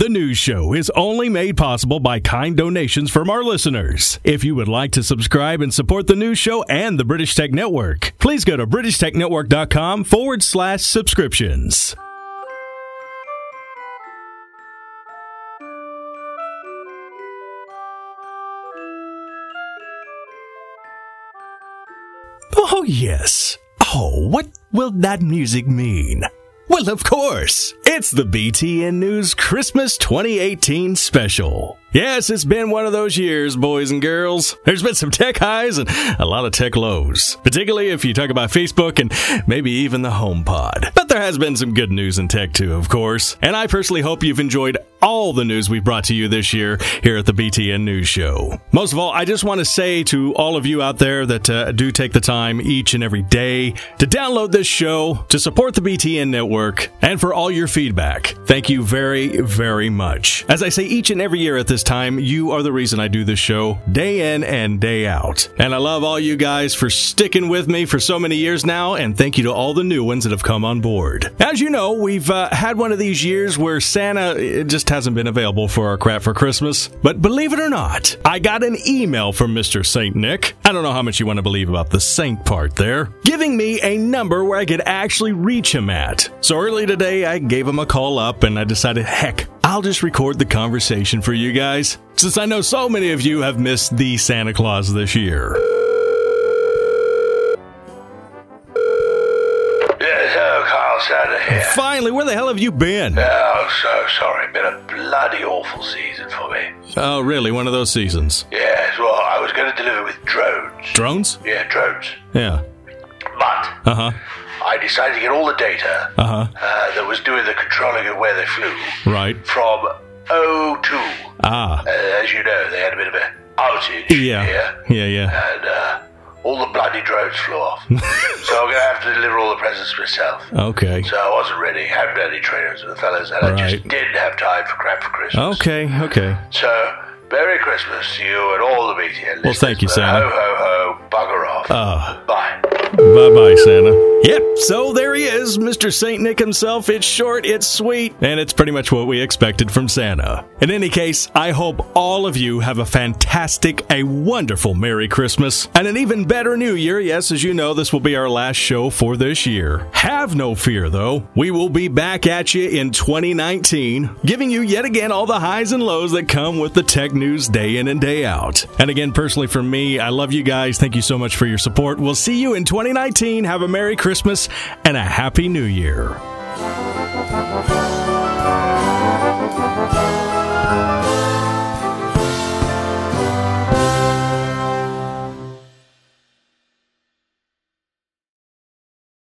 The news show is only made possible by kind donations from our listeners. If you would like to subscribe and support the news show and the British Tech Network, please go to BritishTechNetwork.com/subscriptions. Oh, yes. Oh, what will that music mean? Well, of course, it's the BTN News Christmas 2018 special. Yes, it's been one of those years, boys and girls. There's been some tech highs and a lot of tech lows, particularly if you talk about Facebook and maybe even the HomePod. But there has been some good news in tech too, of course. And I personally hope you've enjoyed all the news we've brought to you this year here at the BTN News Show. Most of all, I just want to say to all of you out there that do take the time each and every day to download this show, to support the BTN network, and for all your feedback. Thank you very, very much. As I say each and every year at this time, you are the reason I do this show day in and day out. And I love all you guys for sticking with me for so many years now, and thank you to all the new ones that have come on board. As you know, we've had one of these years where Santa just hasn't been available for our crap for Christmas. But believe it or not, I got an email from Mr. St. Nick. I don't know how much you want to believe about the Saint part there, giving me a number where I could actually reach him at. So early today, I gave him a call up and I decided, heck, I'll just record the conversation for you guys, since I know so many of you have missed the Santa Claus this year. Santa here. Finally, where the hell have you been? Oh, so sorry. Been a bloody awful season for me. Oh, really? One of those seasons? Yes, well, I was going to deliver with drones. Drones? Yeah, drones. Yeah. But I decided to get all the data that was doing the controlling of where they flew right from O2. As you know, they had a bit of an outage here. Yeah. And all the bloody drones flew off. So I'm going to have to deliver all the presents myself. Okay. So I wasn't ready, hadn't any trainers with the fellas, and I just didn't have time for crap for Christmas. Okay. So, Merry Christmas to you and all the BTN listeners. Well, thank you, Santa. Ho, ho, ho, bugger off. Bye. Bye-bye, Santa. Yep, so there he is, Mr. St. Nick himself. It's short, it's sweet, and it's pretty much what we expected from Santa. In any case, I hope all of you have a fantastic, a wonderful Merry Christmas, and an even better New Year. Yes, as you know, this will be our last show for this year. Have no fear, though. We will be back at you in 2019, giving you yet again all the highs and lows that come with the tech news day in and day out. And again, personally for me, I love you guys. Thank you so much for your support. We'll see you in 2019. Have a Merry Christmas and a Happy New Year.